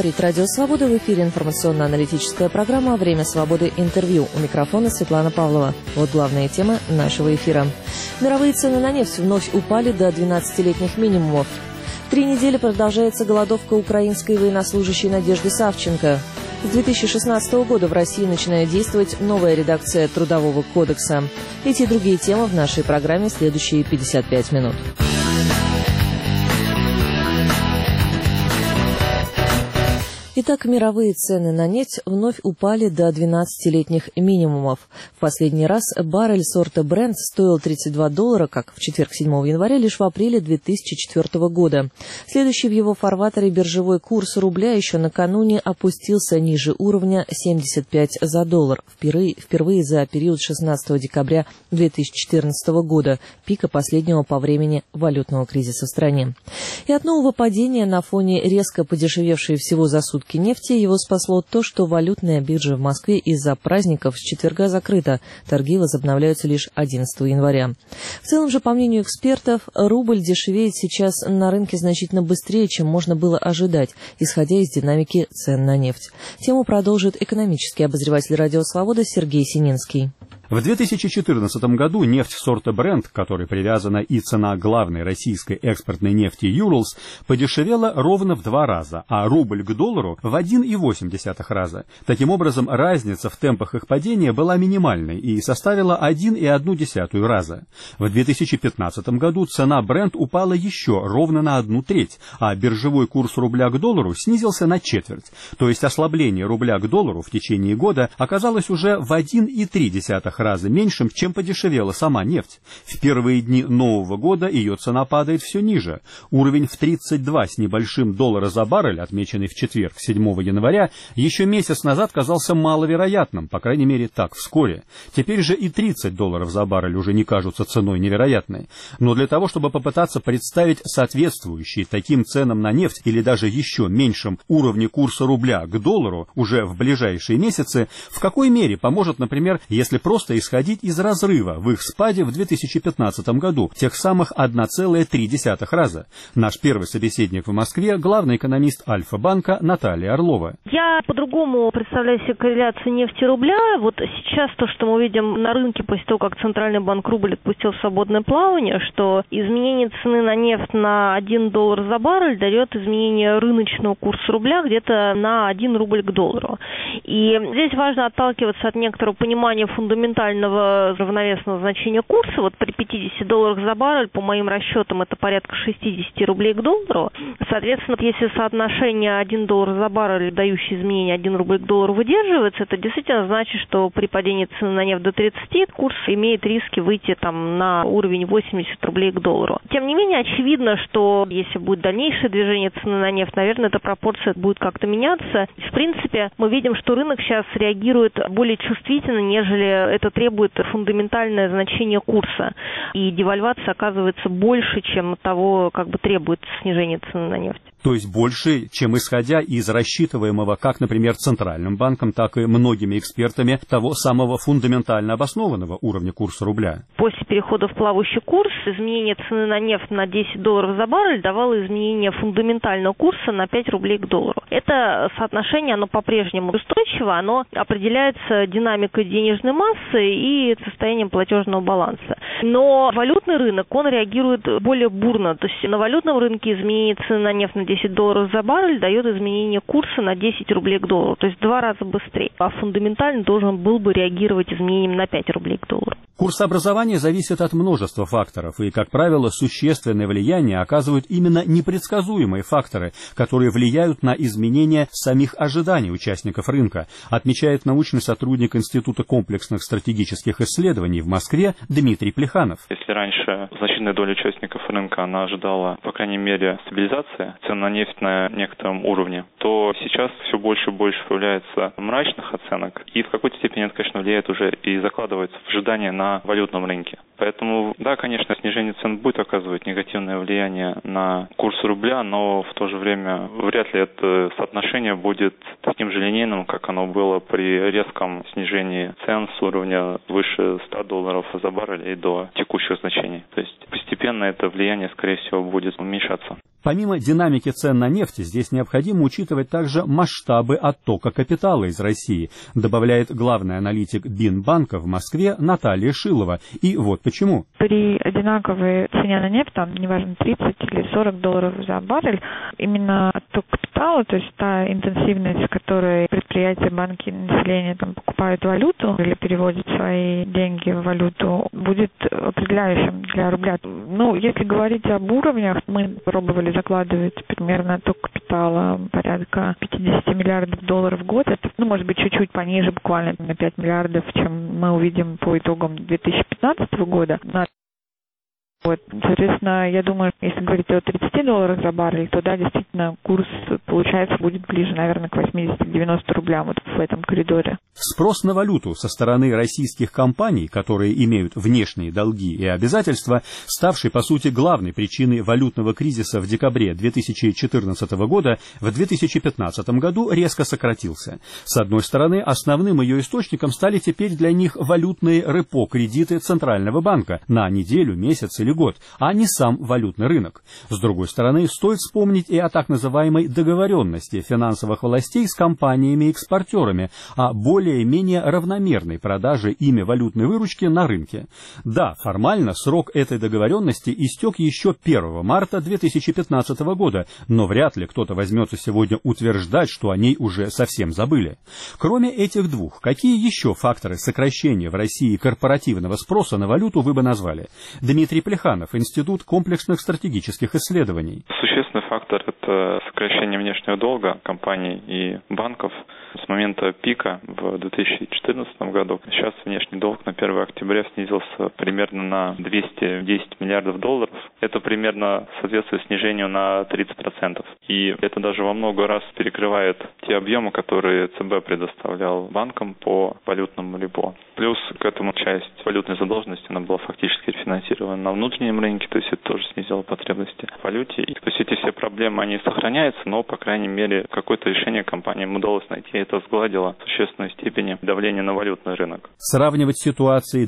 Говорит Радио Свобода. В эфире информационно-аналитическая программа «Время свободы. Интервью». У микрофона Светлана Павлова. Вот главные темы нашего эфира. Мировые цены на нефть вновь упали до 12-летних минимумов. 3 недели продолжается голодовка украинской военнослужащей Надежды Савченко. С 2016 года в России начинает действовать новая редакция Трудового кодекса. Эти и другие темы в нашей программе следующие 55 минут. Итак, мировые цены на нефть вновь упали до 12-летних минимумов. В последний раз баррель сорта Brent стоил $32, как в четверг 7 января, лишь в апреле 2004 года. Следующий в его фарватере биржевой курс рубля еще накануне опустился ниже уровня 75 за доллар, впервые за период 16 декабря 2014 года, пика последнего по времени валютного кризиса в стране. И от нового падения на фоне резко подешевевшей всего за сутки нефти его спасло то, что валютная биржа в Москве из-за праздников с четверга закрыта. Торги возобновляются лишь 11 января. В целом же, по мнению экспертов, рубль дешевеет сейчас на рынке значительно быстрее, чем можно было ожидать, исходя из динамики цен на нефть. Тему продолжит экономический обозреватель «Радио Свобода» Сергей Сининский. В 2014 году нефть сорта Brent, к которой привязана и цена главной российской экспортной нефти Urals, подешевела ровно в 2 раза, а рубль к доллару в 1,8 раза. Таким образом, разница в темпах их падения была минимальной и составила 1,1 раза. В 2015 году цена Brent упала еще ровно на 1/3, а биржевой курс рубля к доллару снизился на 1/4. То есть ослабление рубля к доллару в течение года оказалось уже в 1,3 раза меньшим, чем подешевела сама нефть. В первые дни Нового года ее цена падает все ниже. Уровень в 32 с небольшим доллара за баррель, отмеченный в четверг 7 января, еще месяц назад казался маловероятным, по крайней мере так вскоре. Теперь же и $30 за баррель уже не кажутся ценой невероятной. Но для того, чтобы попытаться представить соответствующие таким ценам на нефть или даже еще меньшим уровни курса рубля к доллару уже в ближайшие месяцы, в какой мере поможет, например, если просто исходить из разрыва в их спаде в 2015 году, тех самых 1,3 раза. Наш первый собеседник в Москве — главный экономист Альфа-банка Наталья Орлова. Я по-другому представляю себе корреляцию нефти и рубля. Вот сейчас то, что мы видим на рынке после того, как Центральный банк рубль отпустил в свободное плавание, что изменение цены на нефть на $1 за баррель дает изменение рыночного курса рубля где-то на 1 рубль к доллару. И здесь важно отталкиваться от некоторого понимания фундаментального равновесного значения курса. Вот при $50 за баррель, по моим расчетам, это порядка 60 рублей к доллару. Соответственно, если соотношение $1 за баррель, дающее изменение 1 рубль к доллару, выдерживается, это действительно значит, что при падении цены на нефть до 30 курс имеет риски выйти на уровень 80 рублей к доллару. Тем не менее, очевидно, что если будет дальнейшее движение цены на нефть, наверное, эта пропорция будет как-то меняться. В принципе, мы видим, что рынок сейчас реагирует более чувствительно, нежели это требует фундаментальное значение курса. И девальвация оказывается больше, чем того, требует снижение цены на нефть. То есть больше, чем исходя из рассчитываемого как, например, Центральным банком, так и многими экспертами того самого фундаментально обоснованного уровня курса рубля. После перехода в плавающий курс изменение цены на нефть на $10 за баррель давало изменение фундаментального курса на 5 рублей к доллару. Это соотношение, оно по-прежнему устойчиво, оно определяется динамикой денежной массы и состоянием платежного баланса. Но валютный рынок, он реагирует более бурно. То есть на валютном рынке изменение цены на нефть на $10 за баррель дает изменение курса на 10 рублей к доллару, то есть в 2 раза быстрее. А фундаментально должен был бы реагировать изменением на 5 рублей к доллару. Курсообразование зависит от множества факторов, и, как правило, существенное влияние оказывают именно непредсказуемые факторы, которые влияют на изменения самих ожиданий участников рынка, отмечает научный сотрудник Института комплексных стратегических исследований в Москве Дмитрий Плеханов. Если раньше значительная доля участников рынка, она ожидала, по крайней мере, стабилизации цен на нефть на некотором уровне, то сейчас все больше и больше появляется мрачных оценок, и в какой-то степени это, конечно, влияет уже и закладывается в ожидание на валютном рынке. Поэтому, да, конечно, снижение цен будет оказывать негативное влияние на курс рубля, но в то же время вряд ли это соотношение будет таким же линейным, как оно было при резком снижении цен с уровня выше $100 за баррель и до текущих значений. То есть постепенно это влияние, скорее всего, будет уменьшаться. Помимо динамики цен на нефть, здесь необходимо учитывать также масштабы оттока капитала из России, добавляет главный аналитик Бинбанка в Москве Наталья Шилова. И вот почему. При одинаковой цене на нефть, там, неважно, 30 или 40 долларов за баррель, именно отток капитала, то есть та интенсивность, с которой предприятия, банки, население там покупают валюту или переводят свои деньги в валюту, будет определяющим для рубля. Ну, если говорить об уровнях, мы пробовали закладывать примерно отток капитала порядка 50 миллиардов долларов в год. Это, может быть, чуть-чуть пониже, буквально на 5 миллиардов, чем мы увидим по итогам 2015 года. Вот, соответственно, я думаю, если говорить о 30 долларах за баррель, то да, действительно, курс, получается, будет ближе, наверное, к 80-90 рублям вот в этом коридоре. Спрос на валюту со стороны российских компаний, которые имеют внешние долги и обязательства, ставший, по сути, главной причиной валютного кризиса в декабре 2014 года, в 2015 году резко сократился. С одной стороны, основным ее источником стали теперь для них валютные репо-кредиты Центрального банка на неделю, месяц или год, а не сам валютный рынок. С другой стороны, стоит вспомнить и о так называемой договоренности финансовых властей с компаниями-экспортерами о более-менее равномерной продаже ими валютной выручки на рынке. Да, формально срок этой договоренности истек еще 1 марта 2015 года, но вряд ли кто-то возьмется сегодня утверждать, что о ней уже совсем забыли. Кроме этих двух, какие еще факторы сокращения в России корпоративного спроса на валюту вы бы назвали? Дмитрий Плеханов, Институт комплексных стратегических исследований. Существенный фактор – это сокращение внешнего долга компаний и банков с момента пика в 2014 году. Сейчас внешний долг на 1 октября снизился примерно на 210 миллиардов долларов. Это примерно соответствует снижению на 30%. И это даже во много раз перекрывает те объемы, которые ЦБ предоставлял банкам по валютному репо. Плюс к этому часть валютной задолженности, она была фактически рефинансирована на внутреннем рынке, то есть это тоже снизило потребности в валюте. И, то есть эти все проблемы, они сохраняются, но, по крайней мере, какое-то решение компаниям удалось найти. Это сгладило в существенной степени давление на валютный рынок. Сравнивать ситуации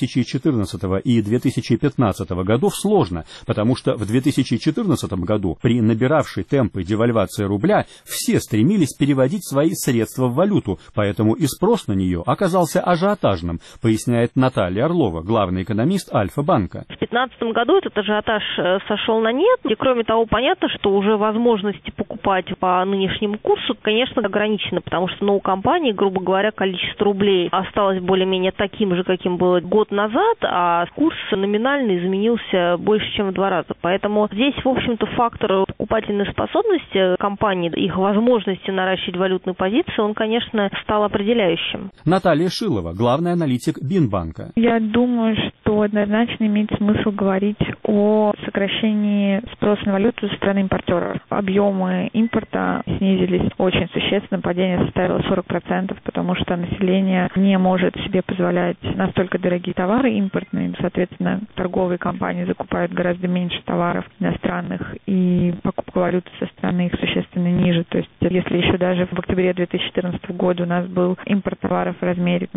2014 и 2015 годов сложно, потому что в 2014 году при набиравшей темпы девальвации рубля все стремились переводить свои средства в валюту, поэтому и спрос на нее оказался ажиотажным, поясняет Наталья Орлова, главный экономист Альфа-банка. В 2015 году этот ажиотаж сошел на нет. И кроме того, понятно, что уже возможности покупать по нынешнему курсу, конечно, ограничены, потому что у компании, грубо говоря, количество рублей осталось более-менее таким же, каким было год назад, а курс номинально изменился больше, чем в 2 раза. Поэтому здесь, в общем-то, фактор покупательной способности компании, их возможности наращивать валютную позицию, он, конечно, стал определяющим. Наталья Шилова, главный аналитик Бинбанка. Я думаю, что однозначно имеет смысл говорить о сокращении спроса на валюту со стороны импортеров. Объемы импорта снизились очень существенно, падение составило 40%, потому что население не может себе позволять настолько дорогие товары импортные, соответственно, торговые компании закупают гораздо меньше товаров иностранных, и покупка валюты со стороны их существенно ниже. То есть, если еще даже в октябре 2014 года у нас был импорт товаров в размере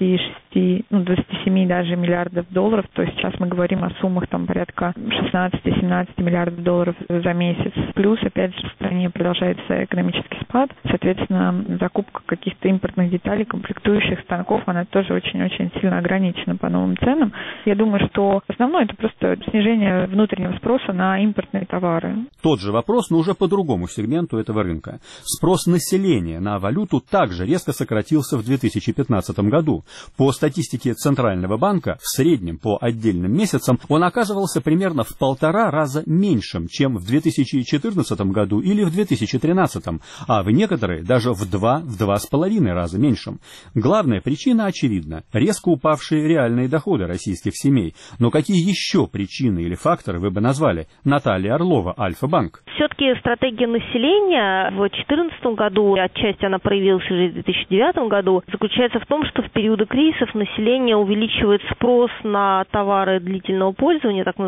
27 даже миллиардов долларов, то сейчас мы говорим о суммах там порядка 16-17 миллиардов долларов за месяц. Плюс, опять же, в стране продолжается экономический спад, соответственно, закупка каких-то импортных деталей, комплектующих станков, она тоже очень-очень сильно ограничена по новым ценам. Я думаю, что основное это просто снижение внутреннего спроса на импортные товары. Тот же вопрос, но уже по другому сегменту этого рынка. Спрос населения на валюту также резко сократился в 2015 году. По статистике Центрального банка, в среднем по отдельным месяцам он оказывался примерно в 1,5 раза меньшим, чем в 2014 году или в 2013, а в некоторые даже в 2-2,5 раза меньшим. Главная причина очевидна – резко упавшие реальные доходы российских семей. Но какие еще причины или факторы вы бы назвали? Наталья Орлова, Альфа-банк. Все-таки стратегия населения в 2014 году, отчасти она проявилась уже в 2009 году, заключается в том, что в периоды кризисов население увеличивает спрос на товары длительного пользования, так называемые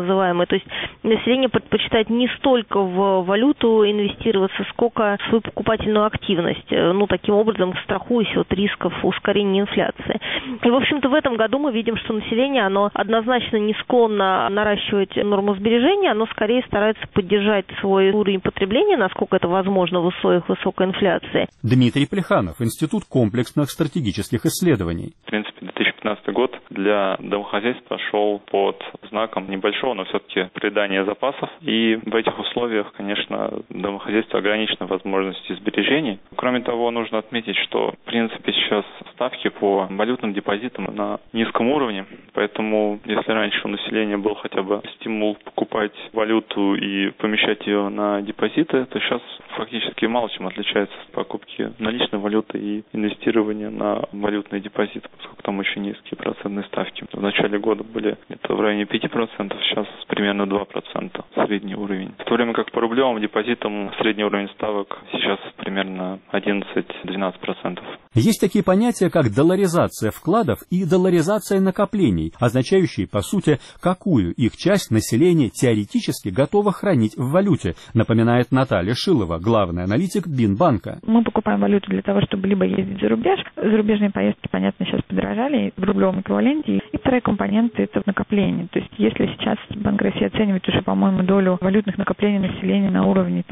называемые. То есть население предпочитает не столько в валюту инвестироваться, сколько в свою покупательную активность. Таким образом, страхуясь от рисков ускорения инфляции. И, в общем-то, в этом году мы видим, что население, оно однозначно не склонно наращивать норму сбережения, оно скорее старается поддержать свой уровень потребления, насколько это возможно в условиях высокой инфляции. Дмитрий Плеханов, Институт комплексных стратегических исследований. В принципе, 2015 год для домохозяйств пошел под знаком небольшого, но все-таки проедания запасов. И в этих условиях, конечно, домохозяйство ограничено возможностью сбережений. Кроме того, нужно отметить, что, в принципе, сейчас ставки по валютным депозитам на низком уровне. Поэтому, если раньше у населения был хотя бы стимул покупать валюту и помещать ее на депозиты, то сейчас фактически мало чем отличается от покупки наличной валюты и инвестирования на валютные депозиты, поскольку там очень низкие процентные ставки. В начале года были где-то в районе 5%, сейчас примерно 2% средний уровень. В то время как по рублевым депозитам средний уровень ставок сейчас примерно 11-12%. Есть такие понятия, как долларизация вкладов и долларизация накоплений, означающие, по сути, какую их часть населения теоретически готово хранить в валюте, напоминает Наталья Шилова, главный аналитик Бинбанка. Мы покупаем валюту для того, чтобы либо ездить за рубеж. Зарубежные поездки, понятно, сейчас подорожали в рублевом эквиваленте. И вторая компонента – это накопление. То есть если сейчас Банк России оценивает уже, по-моему, долю валютных накоплений населения на уровне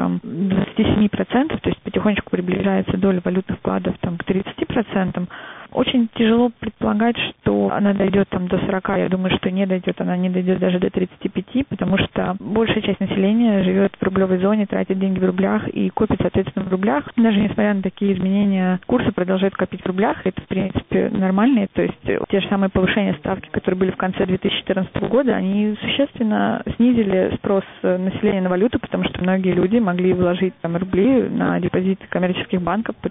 27%, то есть потихонечку приближается доля валютных вкладов к 30%, очень тяжело предполагать, что она дойдет до 40. Я думаю, что не дойдет, она не дойдет даже до 35, потому что большая часть населения живет в рублевой зоне, тратит деньги в рублях и копит, соответственно, в рублях. Даже несмотря на такие изменения, курсы продолжают копить в рублях. Это, в принципе, нормально. То есть те же самые повышения ставки, которые были в конце 2014 года, они существенно снизили спрос населения на валюту, потому что многие люди могли вложить рубли на депозиты коммерческих банков под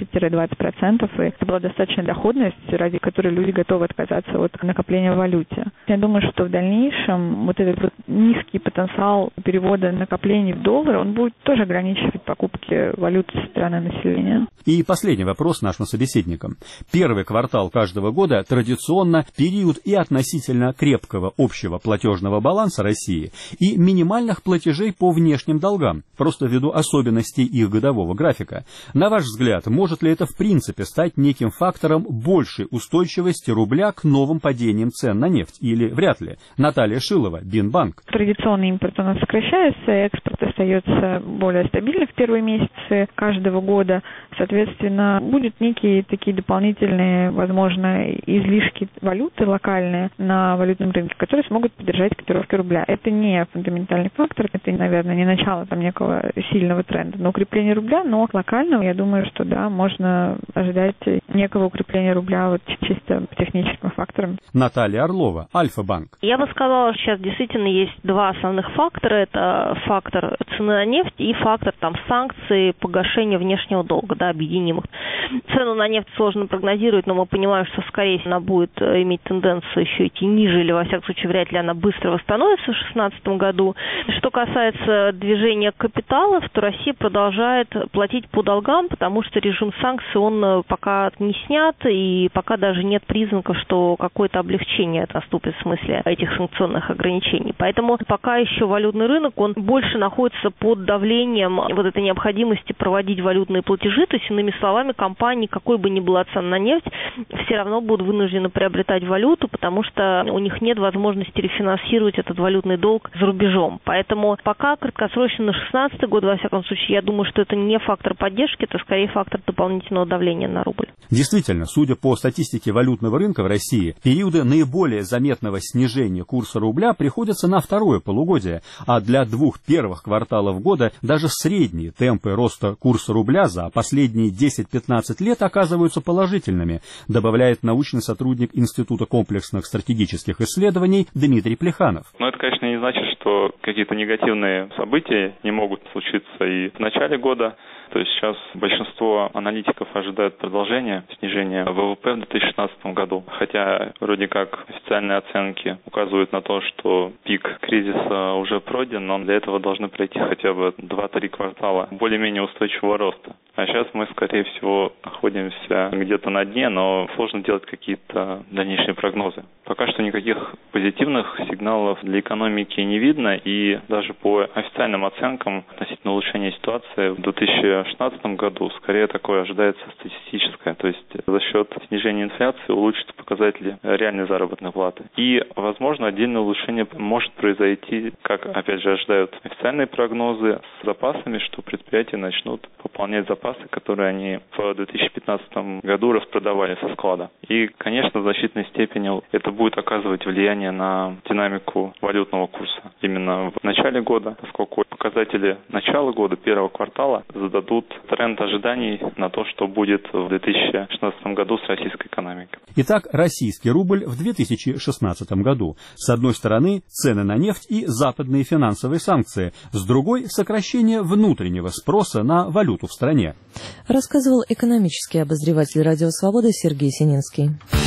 15-20%, и это была достаточно доходность, ради которой люди готовы отказаться от накопления в валюте. Я думаю, что в дальнейшем этот низкий потенциал перевода накоплений в доллары, он будет тоже ограничивать покупки валюты со стороны населения. И последний вопрос нашим собеседникам. Первый квартал каждого года традиционно период и относительно крепкого общего платежного баланса России и минимальных платежей по внешним долгам, просто ввиду особенностей их годового графика. На ваш взгляд, может ли это в принципе стать неким фактором большей устойчивости рубля к новым падениям цен на нефть или вряд ли? Наталья Шилова, Бинбанк. Традиционный импорт у нас сокращается, экспорт остается более стабильным в первые месяцы каждого года. Соответственно, будут некие такие дополнительные, возможно, излишки валюты локальные на валютном рынке, которые смогут поддержать котировки рубля. Это не фундаментальный фактор, это, наверное, не начало некого сильного тренда на укрепление рубля, но локального, я думаю, что да, можно ожидать некого укрепления рубля чисто по техническим факторам. Наталья Орлова, Альфа-банк. Я бы сказала, что сейчас действительно есть два основных фактора. Это фактор цены на нефть и фактор санкций, погашения внешнего долга, объединимых. Цену на нефть сложно прогнозировать, но мы понимаем, что, скорее всего, она будет иметь тенденцию еще идти ниже, или, во всяком случае, вряд ли она быстро восстановится в 2016 году. Что касается движения капиталов, то Россия продолжает платить по долгам, потому что режим санкций, он пока не снят, и пока даже нет признаков, что какое-то облегчение наступит в смысле этих санкционных ограничений. Поэтому пока еще валютный рынок, он больше находится под давлением этой необходимости проводить валютные платежи. То есть, иными словами, компании, какой бы ни была цена на нефть, все равно будут вынуждены приобретать валюту, потому что у них нет возможности рефинансировать этот валютный долг за рубежом. Поэтому пока краткосрочно на 2016 год, во всяком случае, я думаю, что это не фактор поддержки, это скорее фактор дополнительного давления на рубль. Действительно, судя по статистике валютного рынка в России, периоды наиболее заметного снижения курса рубля приходятся на второе полугодие, а для двух первых кварталов года даже средние темпы роста курса рубля за последние 10-15 лет оказываются положительными, добавляет научный сотрудник Института комплексных стратегических исследований Дмитрий Плеханов. Но это, конечно, не значит, что какие-то негативные события не могут случиться и в начале года. То есть сейчас большинство аналитиков ожидают продолжения снижения ВВП в 2016 году. Хотя вроде как официальные оценки указывают на то, что пик кризиса уже пройден, но для этого должны пройти хотя бы 2-3 квартала более-менее устойчивого роста. А сейчас мы, скорее всего, находимся где-то на дне, но сложно делать какие-то дальнейшие прогнозы. Пока что никаких позитивных сигналов для экономики не видно, и даже по официальным оценкам относительно улучшения ситуации в 2016 году скорее такое ожидается статистическое, то есть за счет снижения инфляции улучшатся показатели реальной заработной платы. И, возможно, отдельное улучшение может произойти, как, опять же, ожидают официальные прогнозы, с запасами, что предприятия начнут пополнять запасы, которые они в 2015 году распродавали со склада. И, конечно, в значительной степени это будет оказывать влияние на динамику валютного курса. Именно в начале года, поскольку показатели начала года, первого квартала, зададут тренд ожиданий на то, что будет в 2016 году с российской экономикой. Итак, российский рубль в 2016 году. С одной стороны, цены на нефть и западные финансовые санкции, с другой – сокращение внутреннего спроса на валюту в стране. Рассказывал экономический обозреватель «Радио Свобода» Сергей Сининский.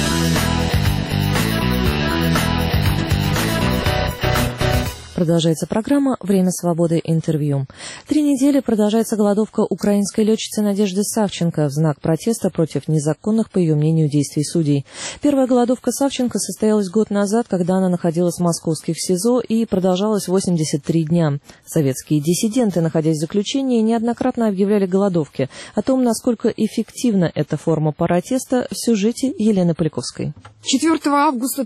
Продолжается программа «Время свободы. Интервью». 3 недели продолжается голодовка украинской летчицы Надежды Савченко в знак протеста против незаконных, по ее мнению, действий судей. Первая голодовка Савченко состоялась год назад, когда она находилась в московских СИЗО, и продолжалась 83 дня. Советские диссиденты, находясь в заключении, неоднократно объявляли голодовки. О том, насколько эффективна эта форма протеста, в сюжете Елены Поляковской. 4 августа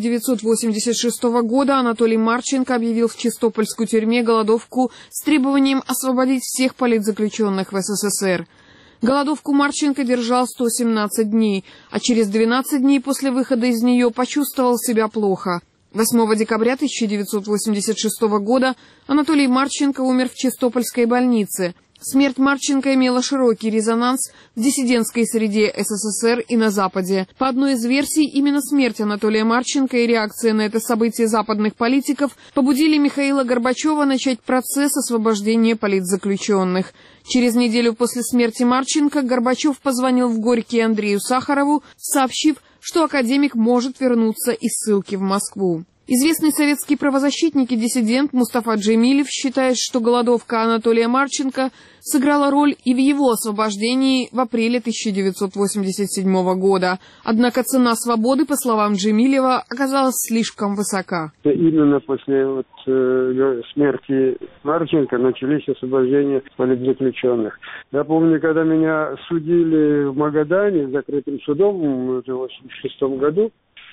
1986 года Анатолий Марченко объявил в Чистопольской тюрьме голодовку с требованием освободить всех политзаключенных в СССР. Голодовку Марченко держал 117 дней, а через 12 дней после выхода из нее почувствовал себя плохо. 8 декабря 1986 года Анатолий Марченко умер в Чистопольской больнице. Смерть Марченко имела широкий резонанс в диссидентской среде СССР и на Западе. По одной из версий, именно смерть Анатолия Марченко и реакция на это событие западных политиков побудили Михаила Горбачева начать процесс освобождения политзаключенных. Через неделю после смерти Марченко Горбачев позвонил в Горький Андрею Сахарову, сообщив, что академик может вернуться из ссылки в Москву. Известный советский правозащитник и диссидент Мустафа Джемилев считает, что голодовка Анатолия Марченко сыграла роль и в его освобождении в апреле 1987 года. Однако цена свободы, по словам Джемилева, оказалась слишком высока. Именно после смерти Марченко начались освобождения политзаключенных. Я помню, когда меня судили в Магадане закрытым судом в 1986 году,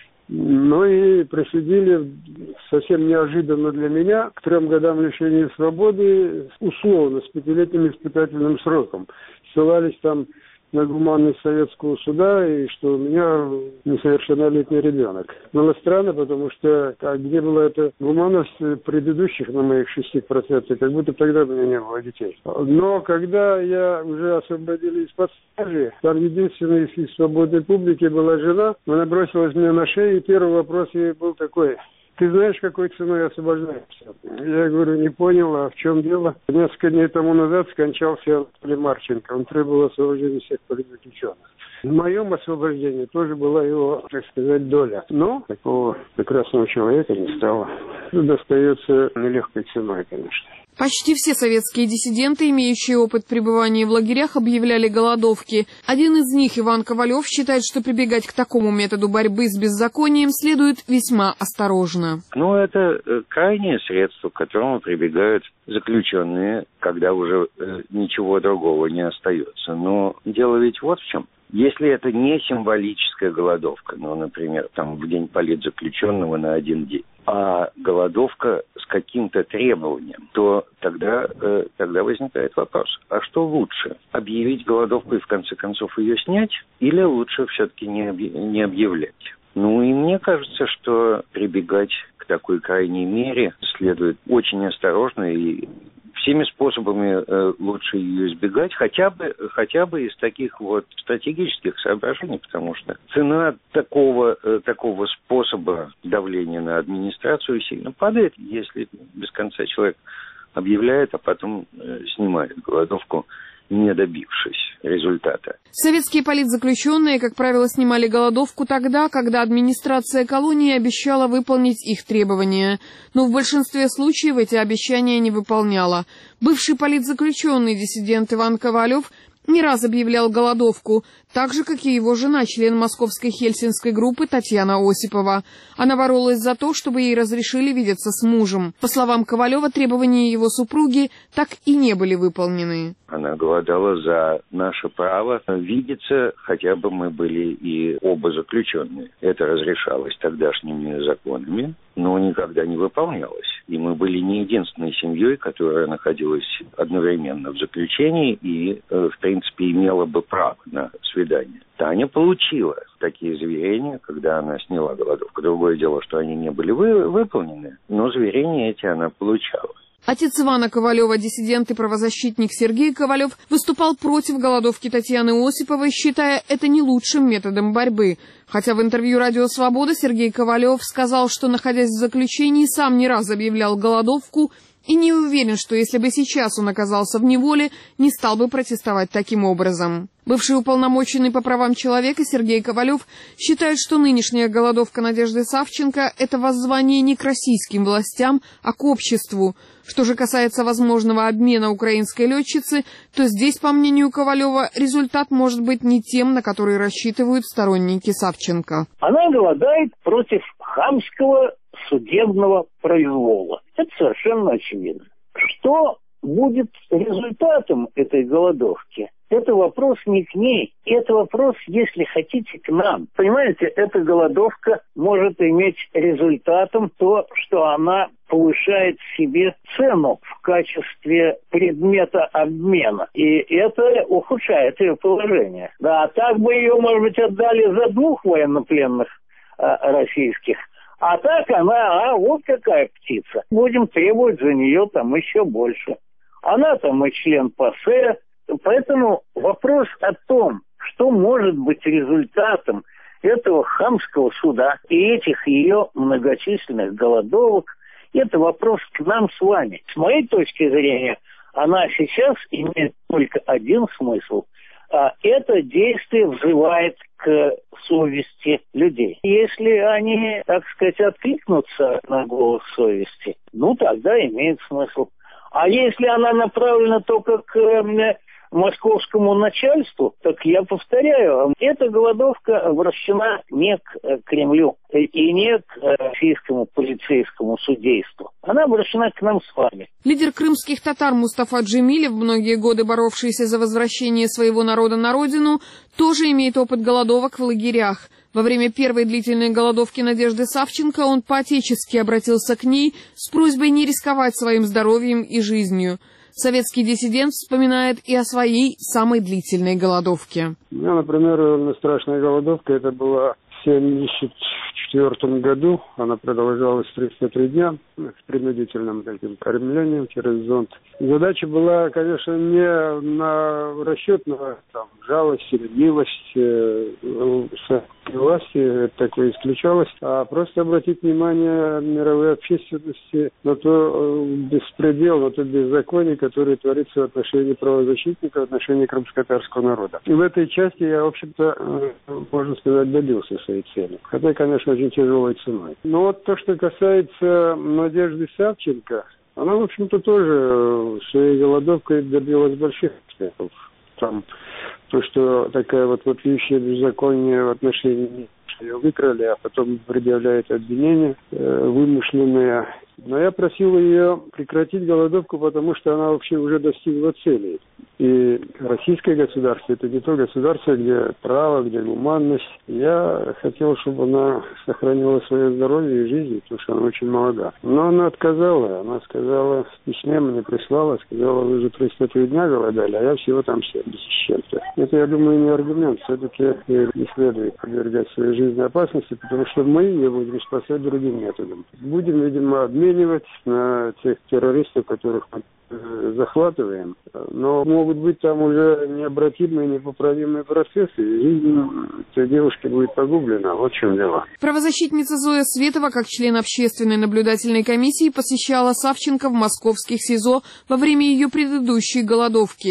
ну и присудили совсем неожиданно для меня к 3 годам лишения свободы условно с 5-летним испытательным сроком. Ссылались там на гуманность советского суда и что у меня несовершеннолетний ребенок. Было странно, потому что где была эта гуманность предыдущих на моих 6%, как будто тогда у меня не было детей. Но когда я уже освободили из-под стражи, там единственной из свободной публики была жена, она бросилась мне на шею, и первый вопрос ей был такой: ты знаешь, какой ценой освобождаешься? Я говорю, не понял, а в чем дело? Несколько дней тому назад скончался Анатолий Марченко. Он требовал освобождения всех политзаключенных. В моем освобождении тоже была его, так сказать, доля. Но такого прекрасного человека не стало. Это достается нелегкой ценой, конечно. Почти все советские диссиденты, имеющие опыт пребывания в лагерях, объявляли голодовки. Один из них, Иван Ковалев, считает, что прибегать к такому методу борьбы с беззаконием следует весьма осторожно. Это крайнее средство, к которому прибегают заключенные, когда уже ничего другого не остается. Но дело ведь вот в чем. Если это не символическая голодовка, например, в день политзаключенного на 1 день, а голодовка с каким-то требованием, то тогда возникает вопрос, а что лучше? Объявить голодовку и в конце концов ее снять, или лучше все-таки не объявлять? И мне кажется, что прибегать к такой крайней мере следует очень осторожно и всеми способами лучше ее избегать, хотя бы из таких стратегических соображений, потому что цена такого способа давления на администрацию сильно падает, если без конца человек объявляет, а потом снимает голодовку, не добившись результата. Советские политзаключенные, как правило, снимали голодовку тогда, когда администрация колонии обещала выполнить их требования. Но в большинстве случаев эти обещания не выполняла. Бывший политзаключенный диссидент Иван Ковалев не раз объявлял голодовку, так же, как и его жена, член московской хельсинской группы Татьяна Осипова. Она боролась за то, чтобы ей разрешили видеться с мужем. По словам Ковалева, требования его супруги так и не были выполнены. Она голодала за наше право видеться, хотя бы мы были и оба заключенные. Это разрешалось тогдашними законами, но никогда не выполнялось. И мы были не единственной семьей, которая находилась одновременно в заключении и, в принципе, имела бы право на свидание. Таня получила такие заверения, когда она сняла голодовку. Другое дело, что они не были выполнены, но заверения эти она получала. Отец Ивана Ковалева, диссидент и правозащитник Сергей Ковалев, выступал против голодовки Татьяны Осиповой, считая это не лучшим методом борьбы. Хотя в интервью «Радио Свобода» Сергей Ковалев сказал, что, находясь в заключении, сам не раз объявлял голодовку и не уверен, что если бы сейчас он оказался в неволе, не стал бы протестовать таким образом. Бывший уполномоченный по правам человека Сергей Ковалев считает, что нынешняя голодовка Надежды Савченко – это воззвание не к российским властям, а к обществу. Что же касается возможного обмена украинской летчицы, то здесь, по мнению Ковалева, результат может быть не тем, на который рассчитывают сторонники Савченко. Она голодает против хамского судебного произвола. Это совершенно очевидно. Что будет результатом этой голодовки? Это вопрос не к ней, это вопрос, если хотите, к нам. Понимаете, эта голодовка может иметь результатом то, что она повышает себе цену в качестве предмета обмена. И это ухудшает ее положение. Да, так бы ее, может быть, отдали за 2 военнопленных российских. А так она, вот какая птица. Будем требовать за нее там еще больше. Она там и член ПАСЕ. Поэтому вопрос о том, что может быть результатом этого хамского суда и этих ее многочисленных голодовок, это вопрос к нам с вами. С моей точки зрения, она сейчас имеет только один смысл. Это действие взывает к совести людей. Если они, так сказать, откликнутся на голос совести, тогда имеет смысл. А если она направлена только к московскому начальству, так я повторяю, эта голодовка обращена не к Кремлю и не к российскому полицейскому судейству. Она обращена к нам с вами. Лидер крымских татар Мустафа Джемилев, многие годы боровшийся за возвращение своего народа на родину, тоже имеет опыт голодовок в лагерях. Во время первой длительной голодовки Надежды Савченко он по-отечески обратился к ней с просьбой не рисковать своим здоровьем и жизнью. Советский диссидент вспоминает и о своей самой длительной голодовке. У меня, например, страшная голодовка, это была в 1974 году. Она продолжалась 33 дня с принудительным таким кормлением через зонд. Задача была, конечно, не на расчет на жалость или милость власти, это такое исключалось, а просто обратить внимание мировой общественности на то беспредел, на то беззаконие, которое творится в отношении правозащитников, в отношении крымско-татарского народа. И в этой части я, в общем-то, можно сказать, добился своей цели. Хотя, конечно, очень тяжелой ценой. Но вот то, что касается Надежды Савченко, она, в общем-то, тоже своей голодовкой добилась больших успехов. Там то, что такая вот вопиющее беззаконие в отношении ее выкрали, а потом предъявляют обвинения вымышленные. Но я просил ее прекратить голодовку, потому что она вообще уже достигла цели. И российское государство – это не то государство, где право, где гуманность. Я хотел, чтобы она сохранила свое здоровье и жизнь, потому что она очень молода. Но она отказала. Она сказала, в письме мне прислала, сказала, вы же 33 дня голодали, а я всего там 70 с чем-то. Это, я думаю, не аргумент. Все-таки не следует подвергать своей жизни опасности, потому что мы ее будем спасать другим методом. Будем, видимо, обменивать на тех террористов, которых мы захватываем, но могут быть там уже необратимые, непоправимые процессы, и жизнь этой девушки будет погублена. Вот в чем дело. Правозащитница Зоя Светова, как член общественной наблюдательной комиссии, посещала Савченко в московских СИЗО во время ее предыдущей голодовки.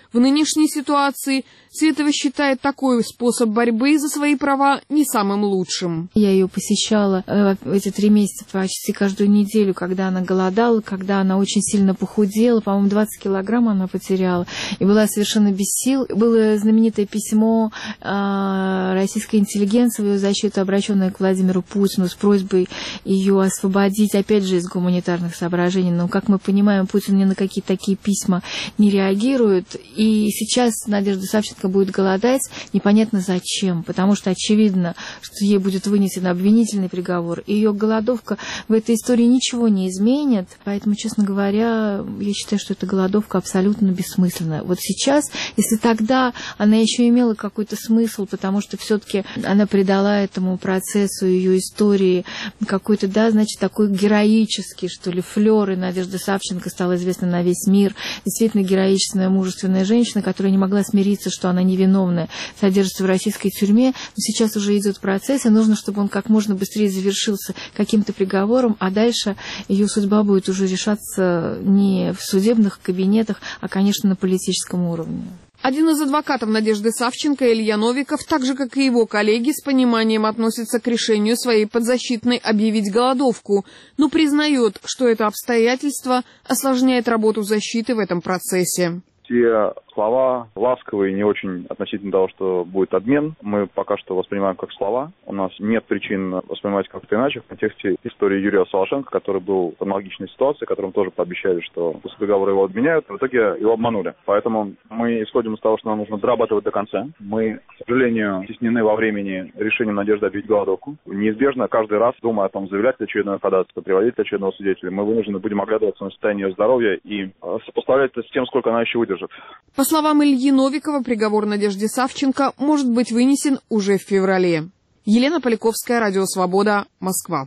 В нынешней ситуации Светова считает такой способ борьбы за свои права не самым лучшим. Я ее посещала эти 3 месяца почти каждую неделю, когда она голодала, когда она очень сильно похудела, по-моему, 20 килограмм она потеряла, и была совершенно без сил. Было знаменитое письмо российской интеллигенции в ее защиту, обращенное к Владимиру Путину с просьбой ее освободить, опять же, из гуманитарных соображений. Но, как мы понимаем, Путин ни на какие такие письма не реагирует. И сейчас Надежда Савченко будет голодать, непонятно зачем, потому что очевидно, что ей будет вынесен обвинительный приговор, и ее голодовка в этой истории ничего не изменит. Поэтому, честно говоря, я считаю, что эта голодовка абсолютно бессмысленная. Вот сейчас, если тогда она еще имела какой-то смысл, потому что все-таки она придала этому процессу, ее истории какой-то, да, значит, такой героический, что ли, флёр, и Надежда Савченко стала известна на весь мир. Действительно героическая, мужественная женщина, которая не могла смириться, что она невиновная, содержится в российской тюрьме. Но сейчас уже идет процесс, и нужно, чтобы он как можно быстрее завершился каким-то приговором, а дальше ее судьба будет уже решаться не в судебных кабинетах, а, конечно, на политическом уровне. Один из адвокатов Надежды Савченко, Илья Новиков, так же, как и его коллеги, с пониманием относится к решению своей подзащитной объявить голодовку, но признает, что это обстоятельство осложняет работу защиты в этом процессе. Те слова ласковые, не очень относительно того, что будет обмен, мы пока что воспринимаем как слова. У нас нет причин воспринимать как-то иначе в контексте истории Юрия Солошенко, который был в аналогичной ситуации, которому тоже пообещали, что после договора его обменяют, в итоге его обманули. Поэтому мы исходим из того, что нам нужно дорабатывать до конца. Мы, к сожалению, стеснены во времени решением Надежды объявить голодовку. Неизбежно каждый раз, думая о том, заявлять ли очередное ходатайство, приводить ли очередного свидетеля, мы вынуждены будем оглядываться на состояние ее здоровья и сопоставлять это с тем, сколько она еще выдержит. По словам Ильи Новикова, приговор Надежде Савченко может быть вынесен уже в феврале. Елена Поляковская, Радио Свобода, Москва.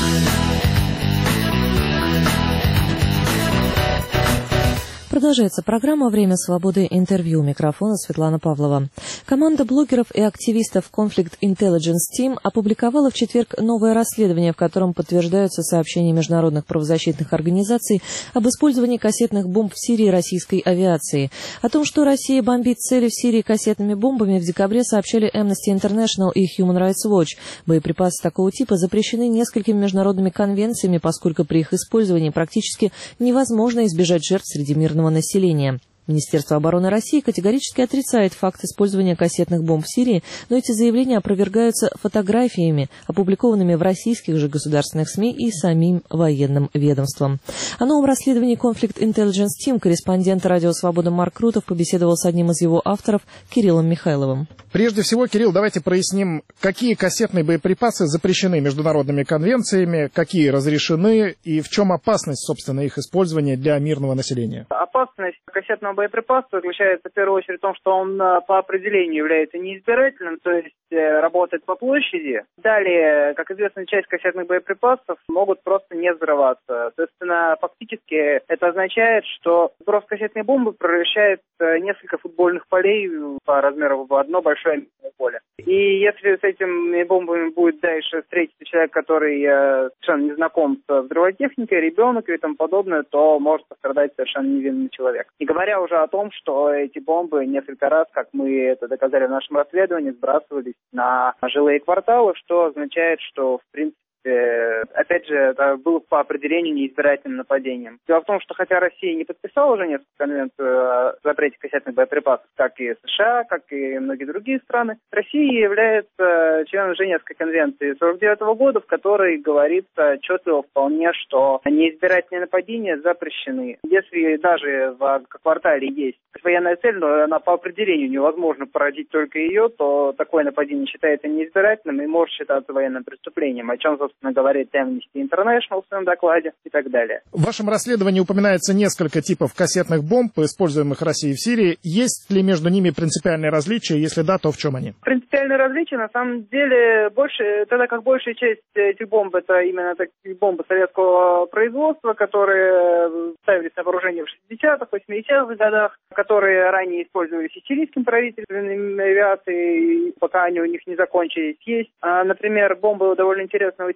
Продолжается программа «Время свободы. Интервью». Микрофона Светлана Павлова. Команда блогеров и активистов Conflict Intelligence Team опубликовала в четверг новое расследование, в котором подтверждаются сообщения международных правозащитных организаций об использовании кассетных бомб в Сирии российской авиацией. О том, что Россия бомбит цели в Сирии кассетными бомбами, в декабре сообщали Amnesty International и Human Rights Watch. Боеприпасы такого типа запрещены несколькими международными конвенциями, поскольку при их использовании практически невозможно избежать жертв среди мирного населения. Министерство обороны России категорически отрицает факт использования кассетных бомб в Сирии, но эти заявления опровергаются фотографиями, опубликованными в российских же государственных СМИ и самим военным ведомством. О новом расследовании Conflict Intelligence Team корреспондент Радио Свобода Марк Крутов побеседовал с одним из его авторов Кириллом Михайловым. Прежде всего, Кирилл, давайте проясним, какие кассетные боеприпасы запрещены международными конвенциями, какие разрешены и в чем опасность, собственно, их использования для мирного населения. Опасность кассетного боеприпаса заключается в первую очередь в том, что он по определению является неизбирательным, то есть работает по площади. Далее, как известно, часть кассетных боеприпасов могут просто не взрываться. Соответственно, фактически это означает, что сброс кассетной бомбы превращает несколько футбольных полей по размеру в одно большое поле. И если с этими бомбами будет дальше встретиться человек, который совершенно не знаком с взрывотехникой, ребенок и тому подобное, то может пострадать совершенно невинный человек. Не говоря уже о том, что эти бомбы несколько раз, как мы это доказали в нашем расследовании, сбрасывались на жилые кварталы, что означает, что в принципе опять же, это было по определению неизбирательным нападением. Дело в том, что хотя Россия не подписала уже несколько конвенций о запрете кассетных боеприпасов, как и США, как и многие другие страны, Россия является членом Женевской конвенции 1949 года, в которой говорится отчетливо вполне, что неизбирательные нападения запрещены. Если даже в квартале есть военная цель, но она по определению невозможно поразить только ее, то такое нападение считается неизбирательным и может считаться военным преступлением, о чем, собственно, говорит Amnesty International в своем докладе и так далее. В вашем расследовании упоминается несколько типов кассетных бомб, используемых Россией в Сирии. Есть ли между ними принципиальные различия? Если да, то в чем они? Принципиальные различия, на самом деле, тогда как большая часть этих бомб, это именно такие бомбы советского производства, которые ставились на вооружение в 60-х, 80-х годах, которые ранее использовались и сирийским правительственной авиацией, пока они у них не закончились. Есть, например, бомбы довольно интересного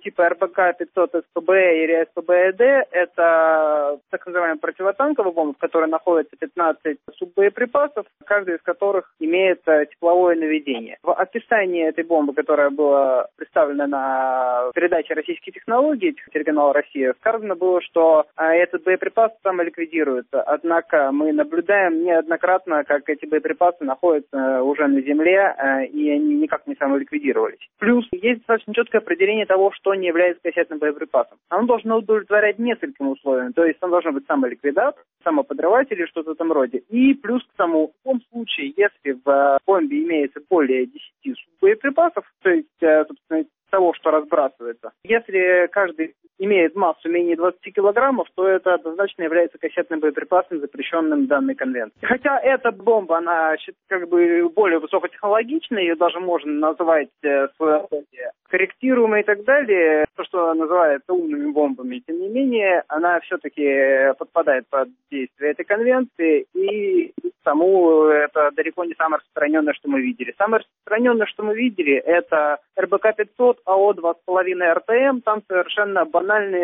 типа РБК-500 СПБ или СПБ-ЭД. Это так называемые противотанковые бомбы, в которой находится 15 суббоеприпасов, каждый из которых имеет тепловое наведение. В описании этой бомбы, которая была представлена на передаче «Российские технологии» телеканала «Россия», сказано было, что этот боеприпас самоликвидируется. Однако мы наблюдаем неоднократно, как эти боеприпасы находятся уже на земле, и они никак не самоликвидировались. Плюс есть достаточно четкое определение того, что не является кассетным боеприпасом. Оно должно удовлетворять нескольким условиям. То есть он должен быть самоликвидатор, самоподрыватель или что-то в этом роде. И плюс к тому, в том случае, если в бомбе имеется более 10 боеприпасов, то есть, собственно, того, что разбрасывается. Если каждый имеет массу менее 20 килограммов, то это однозначно является кассетным боеприпасом, запрещенным данной конвенцией. Хотя эта бомба, она как бы более высокотехнологичная, ее даже можно назвать корректируемой и так далее, то, что называется умными бомбами. Тем не менее, она все-таки подпадает под действие этой конвенции, и потому это далеко не самое распространенное, что мы видели. Самое распространенное, что мы видели, это РБК-500 АО 2,5 РТМ, там совершенно банальные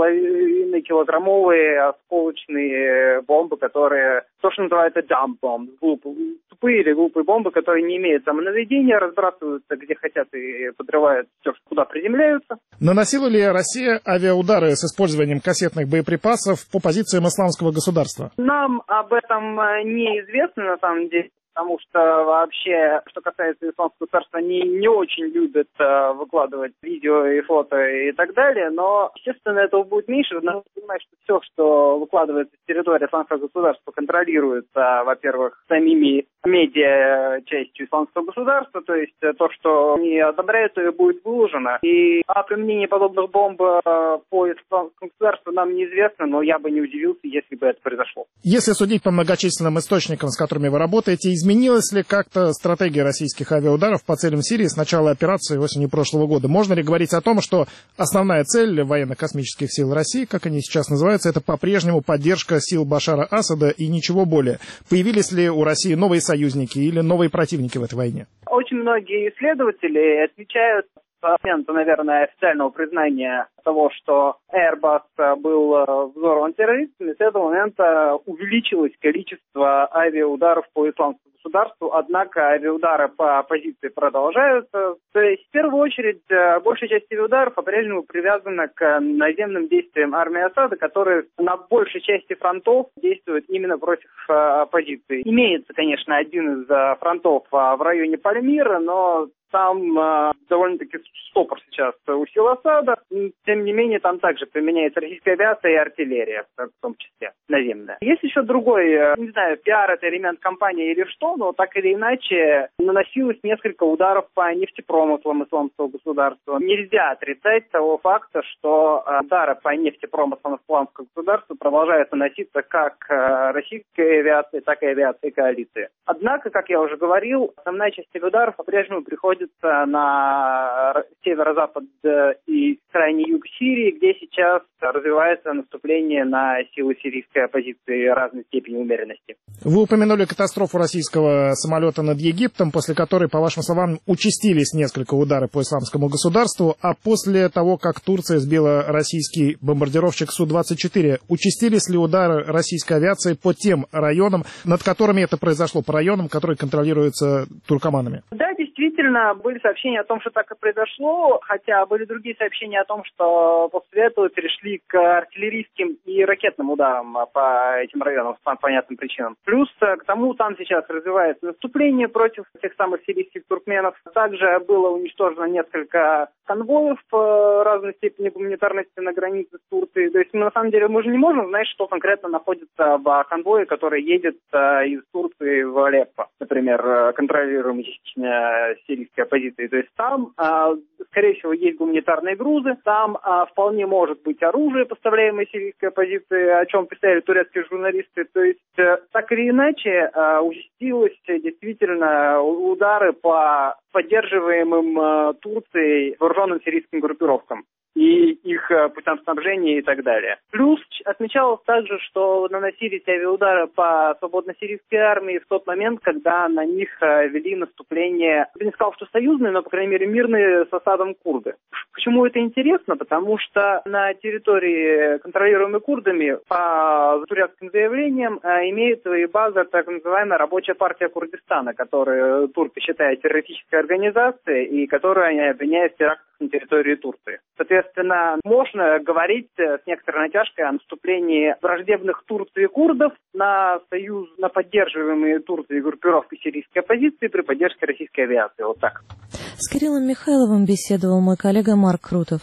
2,5 килограммовые осколочные бомбы, которые, то, что называется jump bomb, тупые или глупые бомбы, которые не имеют самонаведения, разбрасываются где хотят и подрывают все, куда приземляются. Наносила ли Россия авиаудары с использованием кассетных боеприпасов по позициям исламского государства? Нам об этом неизвестно на самом деле. Потому что вообще, что касается исламского государства, они не очень любят выкладывать видео и фото и так далее, но, естественно, этого будет меньше. Надо понимать, что все, что выкладывается с территории исламского государства, контролируется, во-первых, самими медиа частью исламского государства, то есть то, что они одобряют, то и будет выложено. И о применении подобных бомб по исламскому государству нам неизвестно, но я бы не удивился, если бы это произошло. Если судить по многочисленным источникам, с которыми вы работаете, изменилась ли как-то стратегия российских авиаударов по целям Сирии с начала операции осенью прошлого года? Можно ли говорить о том, что основная цель военно-космических сил России, как они сейчас называются, это по-прежнему поддержка сил Башара Асада и ничего более? Появились ли у России новые союзники или новые противники в этой войне? Очень многие исследователи отмечают, с момента, наверное, официального признания того, что Airbus был взорван террористами, с этого момента увеличилось количество авиаударов по исламскому государству, однако авиаудары по позиции продолжаются. То есть, в первую очередь, большая часть авиаударов по-прежнему привязана к наземным действиям армии Асада, которые на большей части фронтов действуют именно против оппозиции. Имеется, конечно, один из фронтов в районе Пальмиры, но там довольно-таки стопор сейчас у сил Асада. Тем не менее, там также применяется российская авиация и артиллерия, в том числе наземная. Есть еще другой, не знаю, пиар это элемент кампании или что, но так или иначе наносилось несколько ударов по нефтепромыслам исламского государства. Нельзя отрицать того факта, что удары по нефтепромыслам исламского государства продолжают наноситься как российской авиацией, так и авиацией коалиции. Однако, как я уже говорил, основная часть ударов по-прежнему приходится на северо-запад и крайний юг Сирии, где сейчас развивается наступление на силы сирийской оппозиции разной степени умеренности. Вы упомянули катастрофу российского самолета над Египтом, после которой, по вашим словам, участились несколько ударов по исламскому государству, а после того, как Турция сбила российский бомбардировщик Су-24, участились ли удары российской авиации по тем районам, над которыми это произошло, по районам, которые контролируются туркоманами? Да, действительно, были сообщения о том, что так и произошло, хотя были другие сообщения о том, что после этого перешли к артиллерийским и ракетным ударам по этим районам по понятным причинам. Плюс к тому там сейчас развивается наступление против тех самых сирийских туркменов. Также было уничтожено несколько конвоев разной степени гуманитарности на границе с Турцией. То есть, на самом деле, мы же не можем знать, что конкретно находится в конвое, который едет из Турции в Алеппо, например, контролируемый частично сирийской оппозицией. То есть там, скорее всего, есть гуманитарные грузы, там вполне может быть оружие, поставляемое сирийской оппозицией, о чем писали турецкие журналисты. То есть, так или иначе, участилось действительно удары по поддерживаемым Турцией вооруженным сирийским группировкам. и их путям снабжения и так далее. Плюс отмечалось также, что наносились авиаудары по свободно-сирийской армии в тот момент, когда на них вели наступление, я не сказал, что союзные, но, по крайней мере, мирные с Асадом курды. Почему это интересно? Потому что на территории, контролируемой курдами, по турецким заявлениям, имеет свои базы так называемая Рабочая партия Курдистана, которую турки считают террористической организацией и которую они обвиняют в терактах на территории Турции. Соответственно, можно говорить с некоторой натяжкой о наступлении враждебных Турции курдов на союз, на поддерживаемые Турцией группировки сирийской оппозиции при поддержке российской авиации. Вот так. С Кириллом Михайловым беседовал мой коллега Марк Крутов.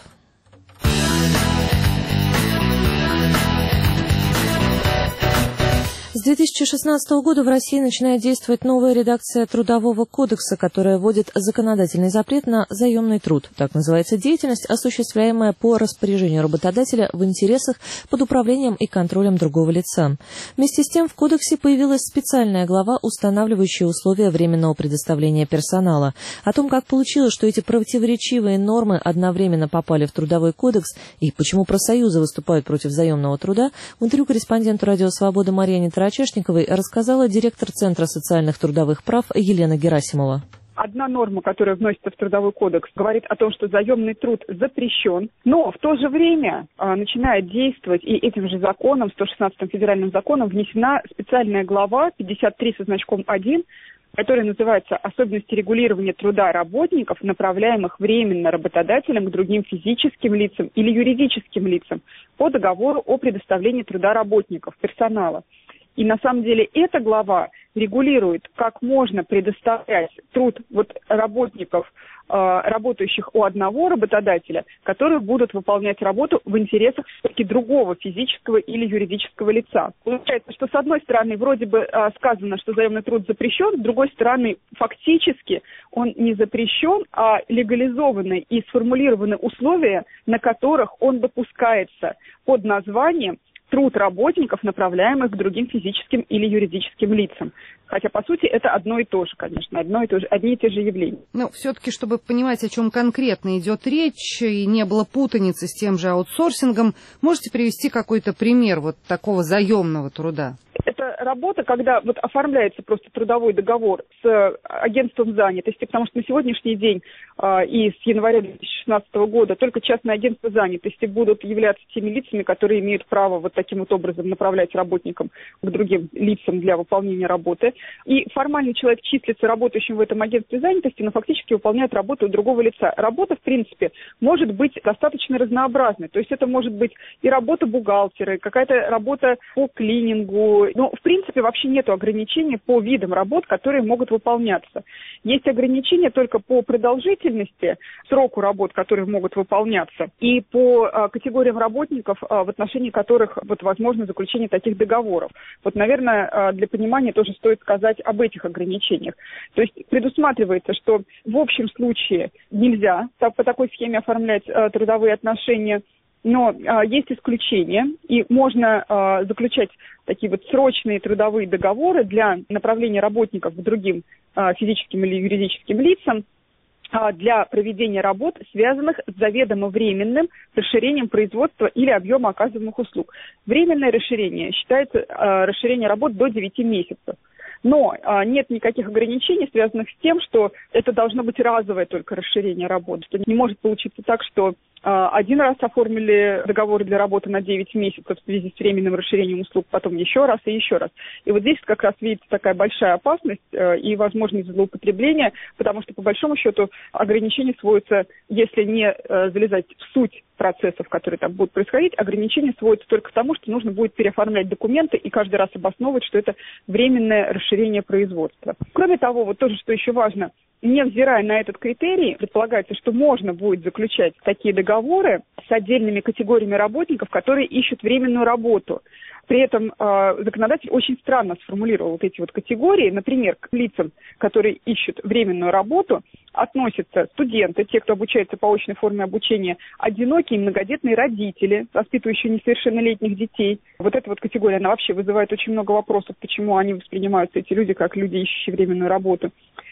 С 2016 года в России начинает действовать новая редакция Трудового кодекса, которая вводит законодательный запрет на заемный труд. Так называется деятельность, осуществляемая по распоряжению работодателя в интересах под управлением и контролем другого лица. Вместе с тем в кодексе появилась специальная глава, устанавливающая условия временного предоставления персонала. О том, как получилось, что эти противоречивые нормы одновременно попали в Трудовой кодекс и почему профсоюзы выступают против заемного труда, в интервью корреспонденту «Радио Свобода» Марьяне Тарачешниковой рассказала директор Центра социальных трудовых прав Елена Герасимова. Одна норма, которая вносится в Трудовой кодекс, говорит о том, что заемный труд запрещен, но в то же время начинает действовать и этим же законом, 116-м федеральным законом, внесена специальная глава 53 со значком 1, которая называется «Особенности регулирования труда работников, направляемых временно работодателем к другим физическим лицам или юридическим лицам по договору о предоставлении труда работников, персонала». И на самом деле эта глава регулирует, как можно предоставлять труд работников, работающих у одного работодателя, которые будут выполнять работу в интересах все-таки другого физического или юридического лица. Получается, что с одной стороны вроде бы сказано, что заемный труд запрещен, с другой стороны фактически он не запрещен, а легализованы и сформулированы условия, на которых он допускается под названием труд работников, направляемых к другим физическим или юридическим лицам. Хотя, по сути, это одно и то же, конечно, одни и те же явления. Но все-таки, чтобы понимать, о чем конкретно идет речь, и не было путаницы с тем же аутсорсингом, можете привести какой-то пример вот такого заемного труда? Это работа, когда оформляется просто трудовой договор с агентством занятости, потому что на сегодняшний день и с января 2016 года только частные агентства занятости будут являться теми лицами, которые имеют право таким образом направлять работникам к другим лицам для выполнения работы. И формально человек числится работающим в этом агентстве занятости, но фактически выполняет работу у другого лица. Работа, в принципе, может быть достаточно разнообразной. То есть это может быть и работа бухгалтера, и какая-то работа по клинингу. Но, в принципе, вообще нет ограничений по видам работ, которые могут выполняться. Есть ограничения только по продолжительности, сроку работ, которые могут выполняться, и по категориям работников, в отношении которых возможно заключение таких договоров. Наверное, для понимания тоже стоит сказать об этих ограничениях. То есть предусматривается, что в общем случае нельзя по такой схеме оформлять трудовые отношения, но есть исключения, и можно заключать такие срочные трудовые договоры для направления работников к другим физическим или юридическим лицам для проведения работ, связанных с заведомо временным расширением производства или объема оказываемых услуг. Временное расширение считается расширение работ до 9 месяцев. Но нет никаких ограничений, связанных с тем, что это должно быть разовое только расширение работы. Что не может получиться так, что один раз оформили договор для работы на 9 месяцев в связи с временным расширением услуг, потом еще раз и еще раз. И здесь как раз видится такая большая опасность и возможность злоупотребления, потому что по большому счету ограничения сводятся, если не залезать в суть процессов, которые там будут происходить, ограничения сводятся только к тому, что нужно будет переоформлять документы и каждый раз обосновывать, что это временное расширение производства. Кроме того, тоже, что еще важно, невзирая на этот критерий, предполагается, что можно будет заключать такие договоры с отдельными категориями работников, которые ищут временную работу. При этом законодатель очень странно сформулировал эти категории. Например, к лицам, которые ищут временную работу, относятся студенты, те, кто обучается по очной форме обучения, одинокие многодетные родители, воспитывающие несовершеннолетних детей. Эта категория, она вообще вызывает очень много вопросов, почему они воспринимаются, эти люди, как люди, ищущие временную работу.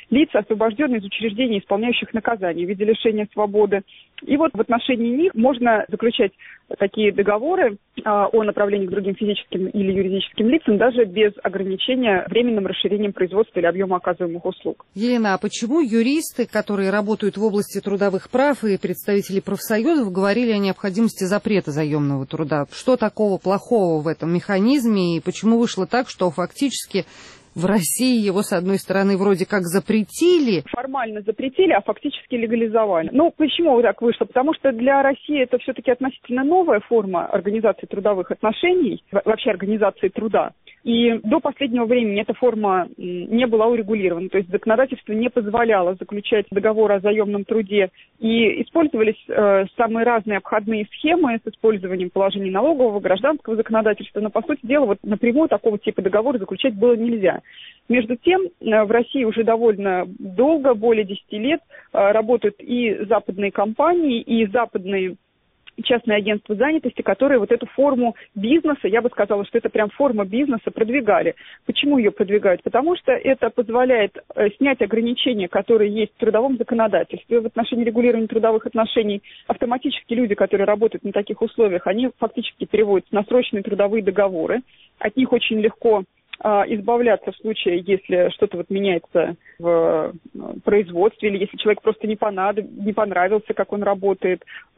лица, освобожденные из учреждений, исполняющих наказание в виде лишения свободы. И вот в отношении них можно заключать такие договоры о направлении к другим физическим или юридическим лицам даже без ограничения временным расширением производства или объема оказываемых услуг. Елена, а почему юристы, которые работают в области трудовых прав, и представители профсоюзов говорили о необходимости запрета заемного труда? Что такого плохого в этом механизме и почему вышло так, что фактически в России его, с одной стороны, вроде как запретили? Формально запретили, а фактически легализовали. Ну, почему так вышло? Потому что для России это все-таки относительно новая форма организации трудовых отношений, вообще организации труда. И до последнего времени эта форма не была урегулирована. То есть законодательство не позволяло заключать договоры о заемном труде. И использовались самые разные обходные схемы с использованием положений налогового, гражданского законодательства. Но, по сути дела, вот напрямую такого типа договора заключать было нельзя. Между тем, в России уже довольно долго, более 10 лет, работают и западные компании, и западные частные агентства занятости, которые вот эту форму бизнеса, я бы сказала, что это прям форма бизнеса, продвигали. Почему ее продвигают? Потому что это позволяет снять ограничения, которые есть в трудовом законодательстве в отношении регулирования трудовых отношений. Автоматически люди, которые работают на таких условиях, они фактически переводятся на срочные трудовые договоры. От них очень легко избавляться в случае, если что-то вот меняется в производстве, или если человек просто не понравился, как он работает,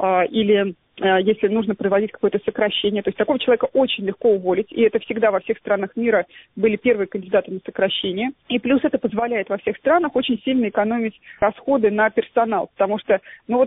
или если нужно проводить какое-то сокращение. То есть такого человека очень легко уволить, и это всегда во всех странах мира были первые кандидаты на сокращение. И плюс это позволяет во всех странах очень сильно экономить расходы на персонал, потому что,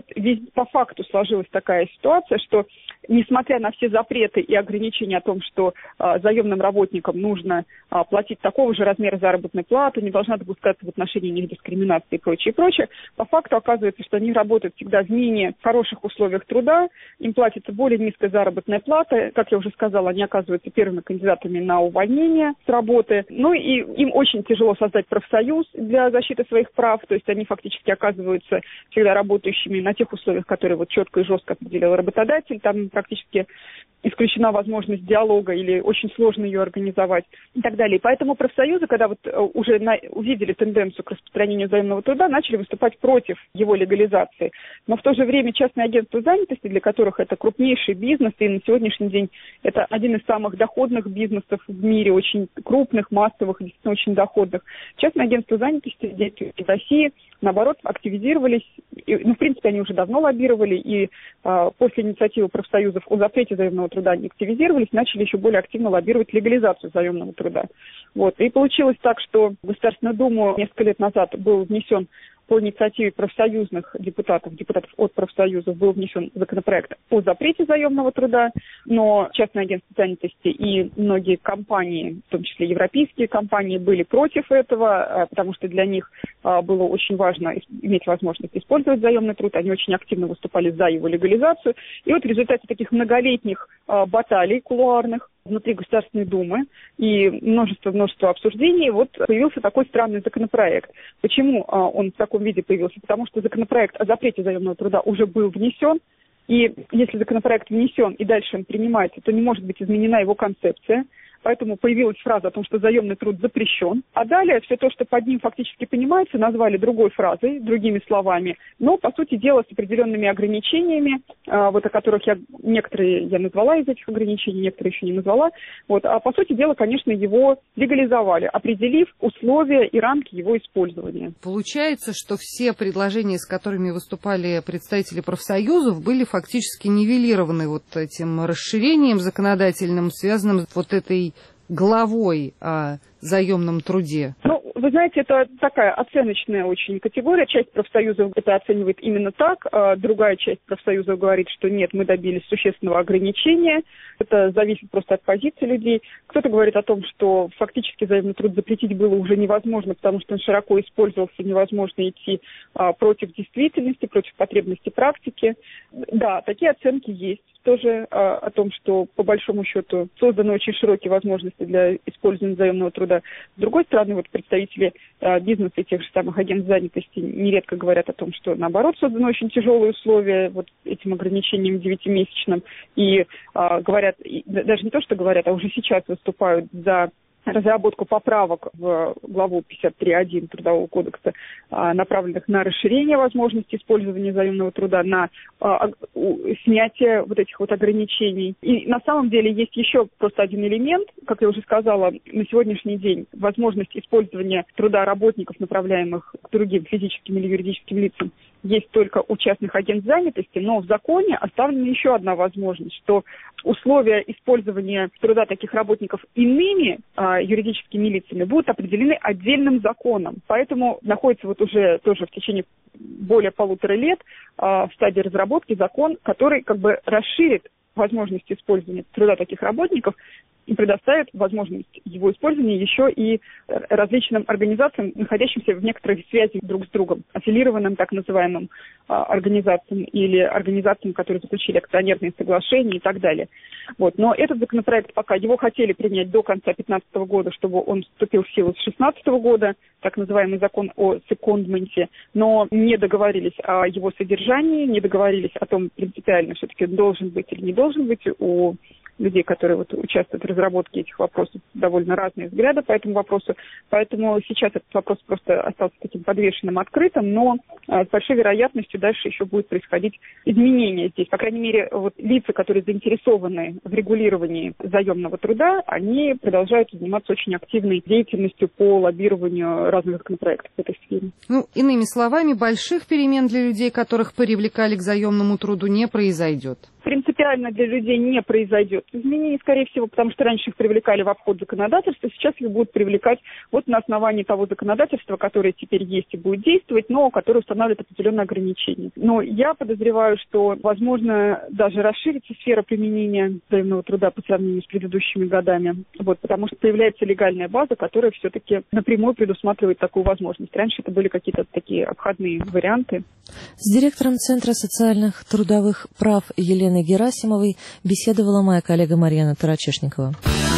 по факту сложилась такая ситуация, что несмотря на все запреты и ограничения о том, что заемным работникам нужно платить такого же размера заработной платы, не должна допускаться в отношении них дискриминации и прочее, по факту оказывается, что они работают всегда в менее хороших условиях труда, им платится более низкая заработная плата. Как я уже сказала, они оказываются первыми кандидатами на увольнение с работы. Ну и им очень тяжело создать профсоюз для защиты своих прав. То есть они фактически оказываются всегда работающими на тех условиях, которые вот четко и жестко определил работодатель. Там практически исключена возможность диалога или очень сложно ее организовать и так далее. Поэтому профсоюзы, когда вот уже увидели тенденцию к распространению заемного труда, начали выступать против его легализации. Но в то же время частные агентства занятости, для которых это крупнейший бизнес, и на сегодняшний день это один из самых доходных бизнесов в мире, очень крупных, массовых, действительно очень доходных. Частные агентства занятости в России, наоборот, активизировались. В принципе, они уже давно лоббировали, и после инициативы профсоюзов о запрете заемного труда они активизировались, начали еще более активно лоббировать легализацию заемного труда. И получилось так, что в Государственную Думу несколько лет назад был внесен по инициативе профсоюзных депутатов от профсоюзов был внесен законопроект о запрете заемного труда, но частные агентства занятости и многие компании, в том числе европейские компании, были против этого, потому что для них было очень важно иметь возможность использовать заемный труд, они очень активно выступали за его легализацию. И вот в результате таких многолетних баталий кулуарных внутри Государственной Думы и множество обсуждений, появился такой странный законопроект. Почему он в таком виде появился? Потому что законопроект о запрете заемного труда уже был внесен, и если законопроект внесен и дальше он принимается, то не может быть изменена его концепция. Поэтому появилась фраза о том, что заемный труд запрещен. А далее все то, что под ним фактически понимается, назвали другой фразой, другими словами. Но, по сути дела, с определенными ограничениями, о которых некоторые я назвала из этих ограничений, некоторые еще не назвала. А по сути дела, конечно, его легализовали, определив условия и рамки его использования. Получается, что все предложения, с которыми выступали представители профсоюзов, были фактически нивелированы этим расширением законодательным, связанным с этой главой о заемном труде? Вы знаете, это такая оценочная очень категория. Часть профсоюзов это оценивает именно так, а другая часть профсоюзов говорит, что нет, мы добились существенного ограничения. Это зависит просто от позиции людей. Кто-то говорит о том, что фактически заемный труд запретить было уже невозможно, потому что он широко использовался, невозможно идти против действительности, против потребностей практики. Да, такие оценки есть. Тоже о том, что по большому счету созданы очень широкие возможности для использования заемного труда. С другой стороны, представители бизнеса и тех же самых агентов занятости нередко говорят о том, что наоборот созданы очень тяжелые условия этим ограничением 9-месячным. И говорят, даже не то, что говорят, а уже сейчас выступают за разработку поправок в главу 53.1 Трудового кодекса, направленных на расширение возможности использования заемного труда, на снятие вот этих вот ограничений. И на самом деле есть еще просто один элемент, как я уже сказала, на сегодняшний день возможность использования труда работников, направляемых к другим физическим или юридическим лицам, есть только у частных агентств занятости, но в законе оставлена еще одна возможность, что условия использования труда таких работников иными юридическими лицами будут определены отдельным законом. Поэтому находится вот уже тоже в течение более 1,5 лет в стадии разработки закон, который как бы расширит возможность использования труда таких работников и предоставит возможность его использования еще и различным организациям, находящимся в некоторых связях друг с другом, аффилированным так называемым организациям или организациям, которые заключили акционерные соглашения и так далее. Вот. Но этот законопроект пока его хотели принять до конца 2015 года, чтобы он вступил в силу с 2016 года, так называемый закон о секондменте, но не договорились о его содержании, не договорились о том, принципиально все-таки должен быть или не должен быть у людей, которые вот участвуют в разработке этих вопросов, довольно разные взгляды по этому вопросу. Поэтому сейчас этот вопрос просто остался таким подвешенным, открытым, но с большой вероятностью дальше еще будет происходить изменения здесь. По крайней мере, вот лица, которые заинтересованы в регулировании заемного труда, они продолжают заниматься очень активной деятельностью по лоббированию разных законопроектов в этой сфере. Ну, иными словами, больших перемен для людей, которых привлекали к заемному труду, не произойдет. Принципиально для людей не произойдет изменений, скорее всего, потому что раньше их привлекали в обход законодательства, сейчас их будут привлекать вот на основании того законодательства, которое теперь есть и будет действовать, но которое устанавливает определенные ограничения. Но я подозреваю, что, возможно, даже расширится сфера применения заемного труда по сравнению с предыдущими годами, вот, потому что появляется легальная база, которая все-таки напрямую предусматривает такую возможность. Раньше это были какие-то такие обходные варианты. С директором Центра социальных трудовых прав Еленой Герасимовой беседовала моя коллега Марьяна Тарачешникова.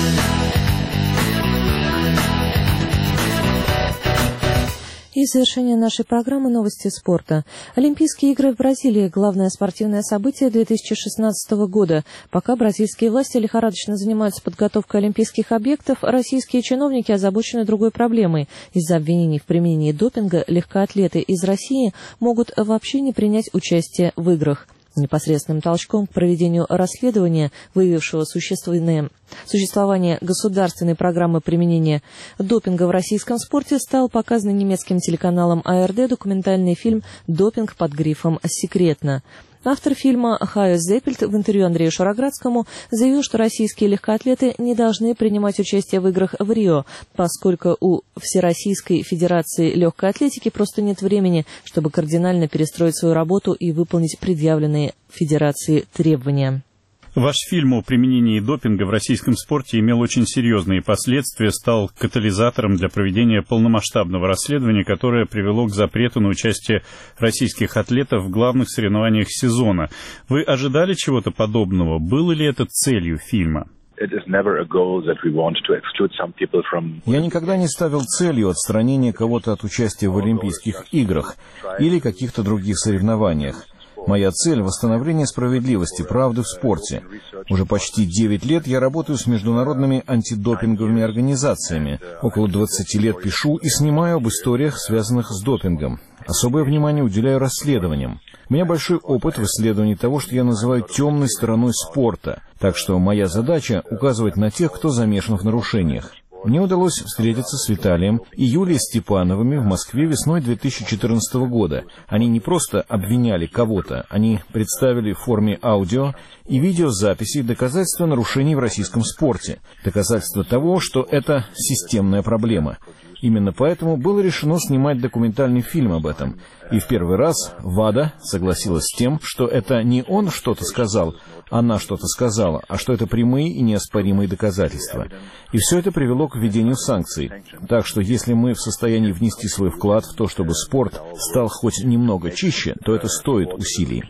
И в завершение нашей программы новости спорта. Олимпийские игры в Бразилии – главное спортивное событие 2016 года. Пока бразильские власти лихорадочно занимаются подготовкой олимпийских объектов, российские чиновники озабочены другой проблемой. Из-за обвинений в применении допинга легкоатлеты из России могут вообще не принять участие в играх. Непосредственным толчком к проведению расследования, выявившего существование государственной программы применения допинга в российском спорте, стал показанный немецким телеканалом АРД документальный фильм «Допинг» под грифом «Секретно». Автор фильма Хайо Зеппельт в интервью Андрею Шароградскому заявил, что российские легкоатлеты не должны принимать участие в играх в Рио, поскольку у Всероссийской Федерации легкой атлетики просто нет времени, чтобы кардинально перестроить свою работу и выполнить предъявленные Федерации требования. Ваш фильм о применении допинга в российском спорте имел очень серьезные последствия, стал катализатором для проведения полномасштабного расследования, которое привело к запрету на участие российских атлетов в главных соревнованиях сезона. Вы ожидали чего-то подобного? Было ли это целью фильма? Я никогда не ставил целью отстранения кого-то от участия в Олимпийских играх или каких-то других соревнованиях. Моя цель – восстановление справедливости, правды в спорте. Уже почти 9 лет я работаю с международными антидопинговыми организациями. Около 20 лет пишу и снимаю об историях, связанных с допингом. Особое внимание уделяю расследованиям. У меня большой опыт в исследовании того, что я называю темной стороной спорта. Так что моя задача – указывать на тех, кто замешан в нарушениях. Мне удалось встретиться с Виталием и Юлией Степановыми в Москве весной 2014 года. Они не просто обвиняли кого-то, они представили в форме аудио и видеозаписей доказательства нарушений в российском спорте, доказательства того, что это системная проблема. Именно поэтому было решено снимать документальный фильм об этом. И в первый раз ВАДА согласилась с тем, что это не он что-то сказал, она что-то сказала, а что это прямые и неоспоримые доказательства. И все это привело к введению санкций. Так что если мы в состоянии внести свой вклад в то, чтобы спорт стал хоть немного чище, то это стоит усилий.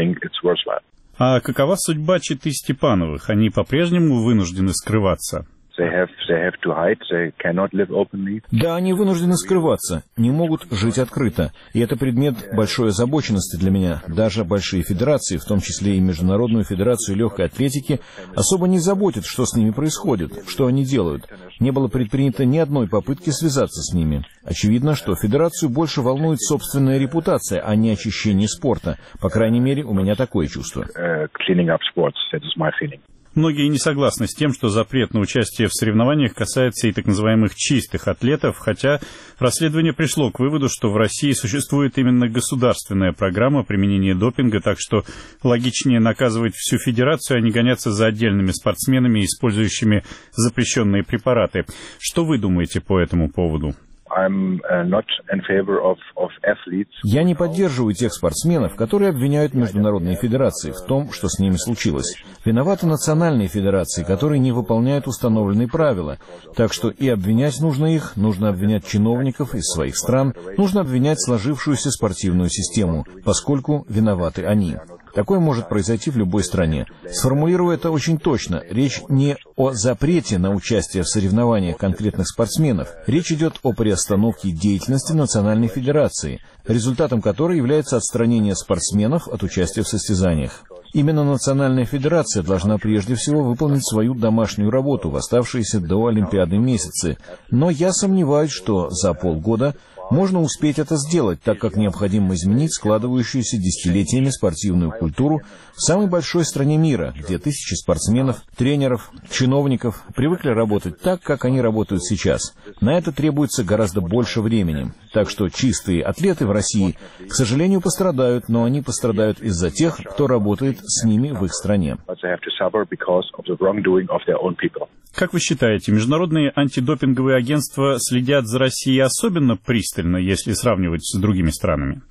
А какова судьба четы Степановых? Они по-прежнему вынуждены скрываться? Да, они вынуждены скрываться, не могут жить открыто. И это предмет большой озабоченности для меня. Даже большие федерации, в том числе и Международную федерацию легкой атлетики, особо не заботят, что с ними происходит, что они делают. Не было предпринято ни одной попытки связаться с ними. Очевидно, что федерацию больше волнует собственная репутация, а не очищение спорта. По крайней мере, у меня такое чувство. Многие не согласны с тем, что запрет на участие в соревнованиях касается и так называемых чистых атлетов, хотя расследование пришло к выводу, что в России существует именно государственная программа применения допинга, так что логичнее наказывать всю федерацию, а не гоняться за отдельными спортсменами, использующими запрещенные препараты. Что вы думаете по этому поводу? Я не поддерживаю тех спортсменов, которые обвиняют международные федерации в том, что с ними случилось. Виноваты национальные федерации, которые не выполняют установленные правила. Так что и обвинять нужно их, нужно обвинять чиновников из своих стран, нужно обвинять сложившуюся спортивную систему, поскольку виноваты они. Такое может произойти в любой стране. Сформулирую это очень точно. Речь не о запрете на участие в соревнованиях конкретных спортсменов. Речь идет о приостановке деятельности Национальной федерации, результатом которой является отстранение спортсменов от участия в состязаниях. Именно Национальная федерация должна прежде всего выполнить свою домашнюю работу в оставшиеся до Олимпиады месяцы. Но я сомневаюсь, что за полгода можно успеть это сделать, так как необходимо изменить складывающуюся десятилетиями спортивную культуру в самой большой стране мира, где тысячи спортсменов, тренеров, чиновников привыкли работать так, как они работают сейчас. На это требуется гораздо больше времени. Так что чистые атлеты в России, к сожалению, пострадают, но они пострадают из-за тех, кто работает с ними в их стране. Как вы считаете, международные антидопинговые агентства следят за Россией особенно пристально, если сравнивать с другими странами?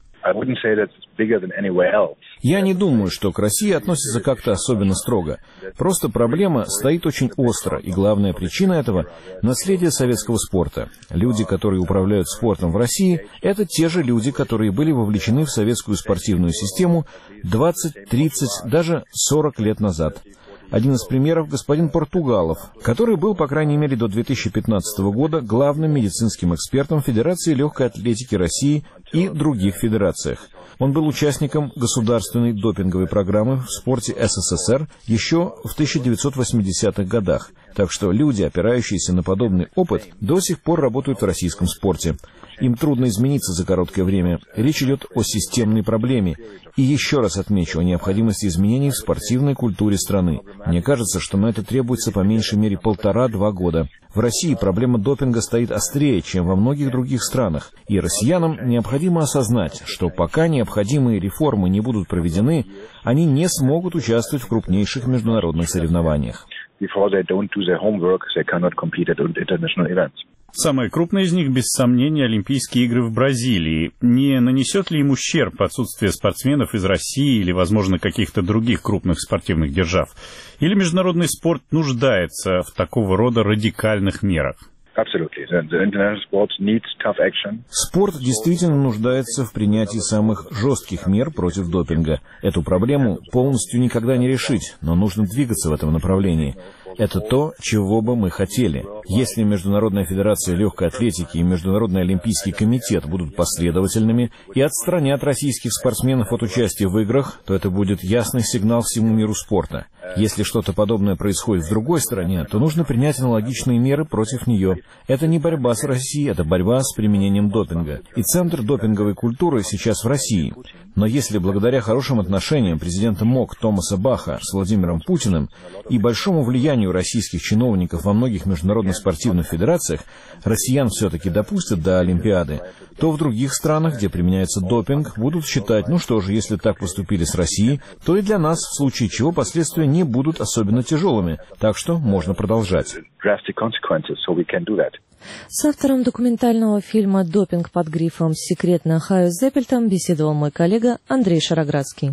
Я не думаю, что к России относятся как-то особенно строго. Просто проблема стоит очень остро, и главная причина этого – наследие советского спорта. Люди, которые управляют спортом в России, это те же люди, которые были вовлечены в советскую спортивную систему 20, 30, даже 40 лет назад. Один из примеров – господин Португалов, который был, по крайней мере, до 2015 года главным медицинским экспертом Федерации легкой атлетики России и других федерациях. Он был участником государственной допинговой программы в спорте СССР еще в 1980-х годах. Так что люди, опирающиеся на подобный опыт, до сих пор работают в российском спорте. Им трудно измениться за короткое время. Речь идет о системной проблеме. И еще раз отмечу о необходимости изменений в спортивной культуре страны. Мне кажется, что на это требуется по меньшей мере 1,5-2 года. В России проблема допинга стоит острее, чем во многих других странах. И россиянам необходимо осознать, что пока необходимые реформы не будут проведены, они не смогут участвовать в крупнейших международных соревнованиях. Самое крупное из них, без сомнения, Олимпийские игры в Бразилии. Не нанесет ли им ущерб отсутствие спортсменов из России или, возможно, каких-то других крупных спортивных держав? Или международный спорт нуждается в такого рода радикальных мерах? Спорт действительно нуждается в принятии самых жестких мер против допинга. Эту проблему полностью никогда не решить, но нужно двигаться в этом направлении. Это то, чего бы мы хотели. Если Международная федерация легкой атлетики и Международный олимпийский комитет будут последовательными и отстранят российских спортсменов от участия в играх, то это будет ясный сигнал всему миру спорта. Если что-то подобное происходит в другой стране, то нужно принять аналогичные меры против нее. Это не борьба с Россией, это борьба с применением допинга. И центр допинговой культуры сейчас в России. Но если благодаря хорошим отношениям президента МОК Томаса Баха с Владимиром Путиным и большому влиянию российских чиновников во многих международных спортивных федерациях россиян все-таки допустят до Олимпиады, то в других странах, где применяется допинг, будут считать, ну что же, если так поступили с Россией, то и для нас, в случае чего последствия не будут особенно тяжелыми. Так что можно продолжать. С автором документального фильма «Допинг под грифом «Секретно» Хайо Зеппельтом» беседовал мой коллега Андрей Шароградский.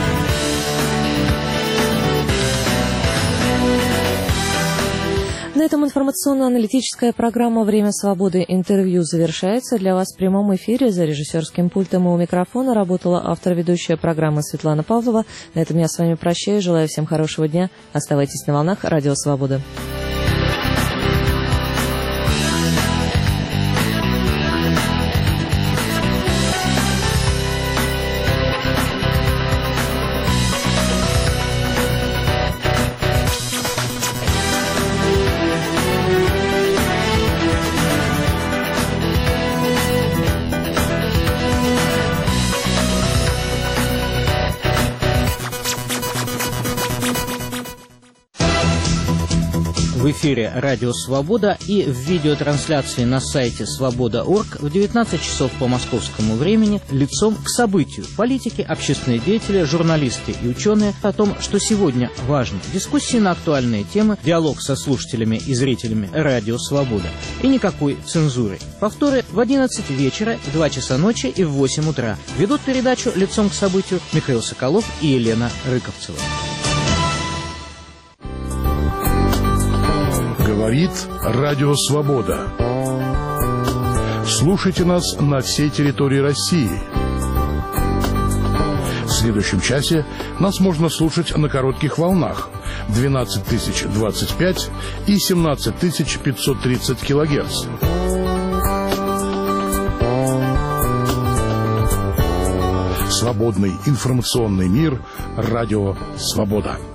На этом этом информационно-аналитическая программа «Время свободы. Интервью» завершается. Для вас в прямом эфире за режиссерским пультом и у микрофона работала автор-ведущая программы Светлана Павлова. На этом я с вами прощаюсь. Желаю всем хорошего дня. Оставайтесь на волнах Радио Свобода. В эфире «Радио Свобода» и в видеотрансляции на сайте свобода.орг в 19 часов по московскому времени лицом к событию. Политики, общественные деятели, журналисты и ученые о том, что сегодня важно. Дискуссии на актуальные темы, диалог со слушателями и зрителями «Радио Свобода». И никакой цензуры. Повторы в 11 вечера, в 2 часа ночи и в 8 утра. Ведут передачу лицом к событию Михаил Соколов и Елена Рыковцева. Говорит Радио Свобода. Слушайте нас на всей территории России. В следующем часе нас можно слушать на коротких волнах 12025 и 17530 килогерц. Свободный информационный мир. Радио Свобода.